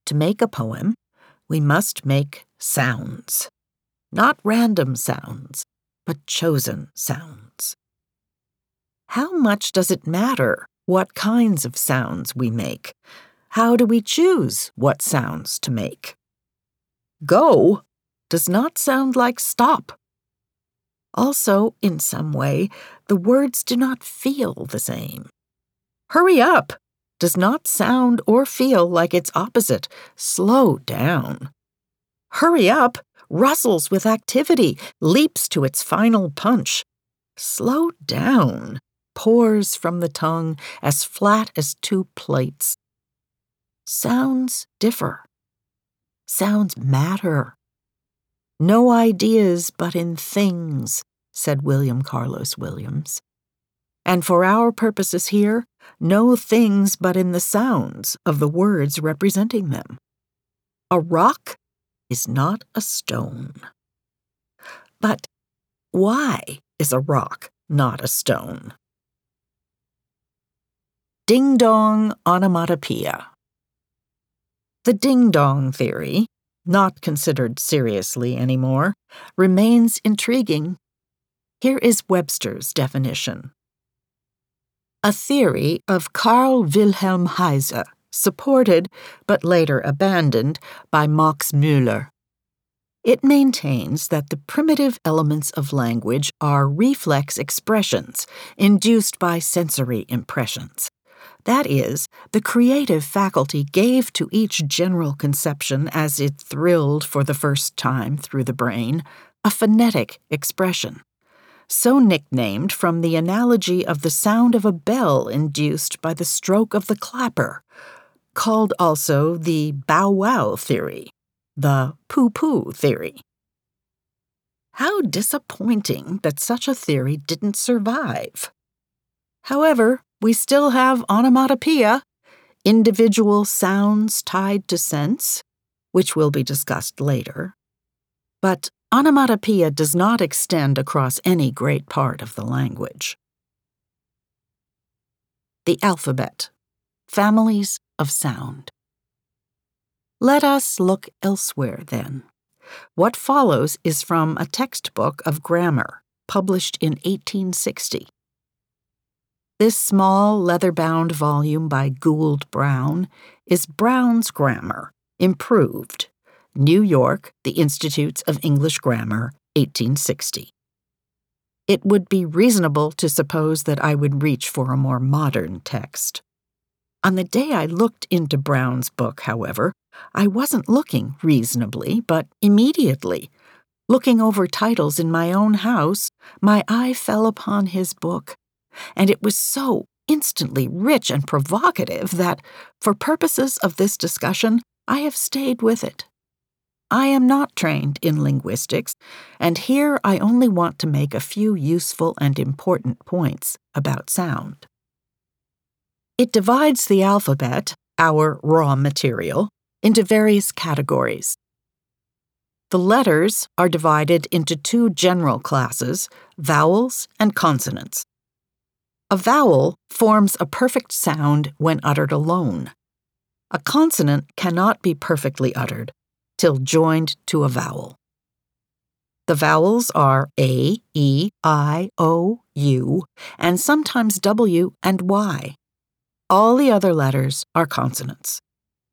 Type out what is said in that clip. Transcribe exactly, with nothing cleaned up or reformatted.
To make a poem, we must make sounds. Not random sounds, but chosen sounds. How much does it matter what kinds of sounds we make? How do we choose what sounds to make? Go does not sound like stop. Also, in some way, the words do not feel the same. Hurry up does not sound or feel like its opposite, slow down. Hurry up rustles with activity, leaps to its final punch. Slow down pours from the tongue as flat as two plates. Sounds differ. Sounds matter. No ideas but in things, said William Carlos Williams. And for our purposes here, no things but in the sounds of the words representing them. A rock is not a stone. But why is a rock not a stone? Ding-dong onomatopoeia. The ding-dong theory, not considered seriously anymore, remains intriguing. Here is Webster's definition. A theory of Carl Wilhelm Heise, supported, but later abandoned, by Max Müller. It maintains that the primitive elements of language are reflex expressions induced by sensory impressions. That is, the creative faculty gave to each general conception as it thrilled for the first time through the brain a phonetic expression, so nicknamed from the analogy of the sound of a bell induced by the stroke of the clapper, called also the bow-wow theory, the poo-poo theory. How disappointing that such a theory didn't survive. However, we still have onomatopoeia, individual sounds tied to sense, which will be discussed later. But onomatopoeia does not extend across any great part of the language. The alphabet. Families of sound. Let us look elsewhere, then. What follows is from a textbook of grammar, published in eighteen sixty. This small leather-bound volume by Gould Brown is Brown's Grammar, improved. New York, The Institutes of English Grammar, eighteen sixty. It would be reasonable to suppose that I would reach for a more modern text. On the day I looked into Brown's book, however, I wasn't looking reasonably, but immediately. Looking over titles in my own house, my eye fell upon his book, and it was so instantly rich and provocative that, for purposes of this discussion, I have stayed with it. I am not trained in linguistics, and here I only want to make a few useful and important points about sound. It divides the alphabet, our raw material, into various categories. The letters are divided into two general classes, vowels and consonants. A vowel forms a perfect sound when uttered alone. A consonant cannot be perfectly uttered till joined to a vowel. The vowels are A, E, I, O, U, and sometimes W and Y. All the other letters are consonants.